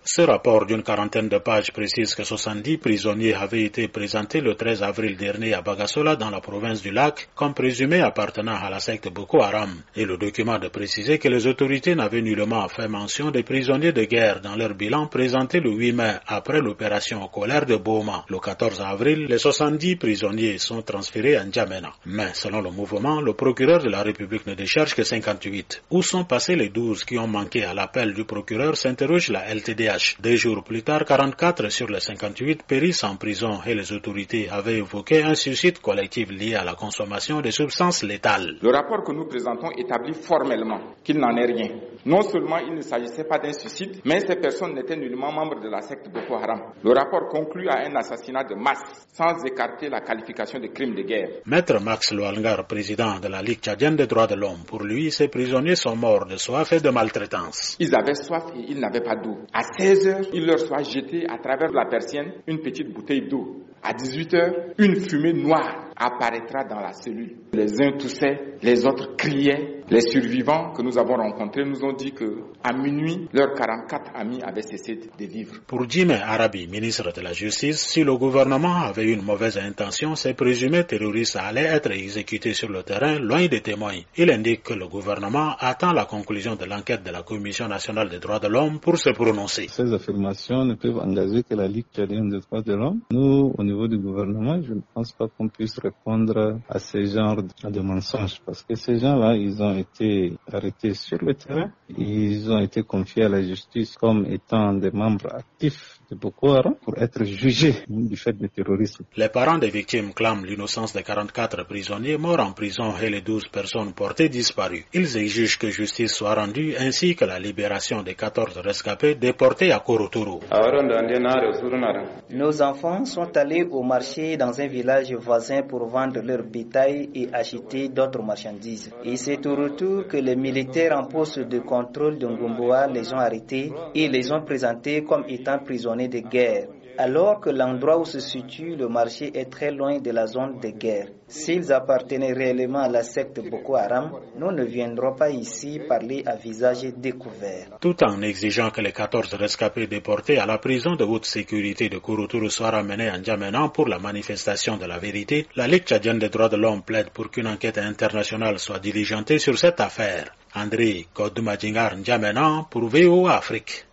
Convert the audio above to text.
Ce rapport d'une quarantaine de pages précise que 70 prisonniers avaient été présentés le 13 avril dernier à Bagassola dans la province du Lac comme présumés appartenant à la secte Boko Haram. Et le document de préciser que les autorités n'avaient nullement fait mention des prisonniers de guerre dans leur bilan présenté le 8 mai après l'opération Colère de Boma. Le 14 avril, les 70 prisonniers sont transférés à N'Djamena. Mais selon le mouvement, le procureur de la République ne décharge que 58. Où sont passés les 12 qui ont manqué à l'appel du procureur, s'interroge la LTDH. 2 jours plus tard, 44 sur les 58 périssent en prison et les autorités avaient évoqué un suicide collectif lié à la consommation de substances létales. Le rapport que nous présentons établit formellement qu'il n'en est rien. Non seulement il ne s'agissait pas d'un suicide, mais ces personnes n'étaient nullement membres de la secte Boko Haram. Le rapport conclut à un assassinat de masse, sans écarter la qualification de crime de guerre. Maître Max Loalngar, président de la Ligue tchadienne des droits de l'homme, pour lui, ces prisonniers sont morts de soif et de maltraitance. Ils avaient soif et ils n'avaient pas d'eau. À 16 heures, il leur soit jeté à travers la persienne une petite bouteille d'eau. À 18 heures, une fumée noire apparaîtra dans la cellule. Les uns toussaient, les autres criaient. Les survivants que nous avons rencontrés nous ont dit que à minuit, leurs 44 amis avaient cessé de vivre. Pour Jimé Arabi, ministre de la Justice, si le gouvernement avait une mauvaise intention, ces présumés terroristes allaient être exécutés sur le terrain, loin des témoins. Il indique que le gouvernement attend la conclusion de l'enquête de la Commission nationale des droits de l'homme pour se prononcer. Ces affirmations ne peuvent engager que la Ligue tchadienne des droits de l'homme. Nous, au niveau du gouvernement, je ne pense pas qu'on puisse répondre à ce genre de mensonges, parce que ces gens-là, ils ont été arrêtés sur le terrain, ils ont été confiés à la justice comme étant des membres actifs de Boko Haram pour être jugés du fait de terrorisme. Les parents des victimes clament l'innocence des 44 prisonniers morts en prison et les 12 personnes portées disparues. Ils exigent que justice soit rendue ainsi que la libération des 14 rescapés déportés à Korotoro. Nos enfants sont allés au marché dans un village voisin pour vendre leur bétail et acheter d'autres marchandises. Et c'est au retour que les militaires en poste de contrôle de Ngomboa les ont arrêtés et les ont présentés comme étant prisonniers de guerre. Alors que l'endroit où se situe le marché est très loin de la zone de guerre. S'ils appartenaient réellement à la secte Boko Haram, nous ne viendrons pas ici parler à visage découvert. Tout en exigeant que les 14 rescapés déportés à la prison de haute sécurité de Korotoro soient ramenés à N'Djamena pour la manifestation de la vérité, la Ligue tchadienne des droits de l'homme plaide pour qu'une enquête internationale soit diligentée sur cette affaire. André Kodoumadjingar N'Djamena pour VOA Afrique.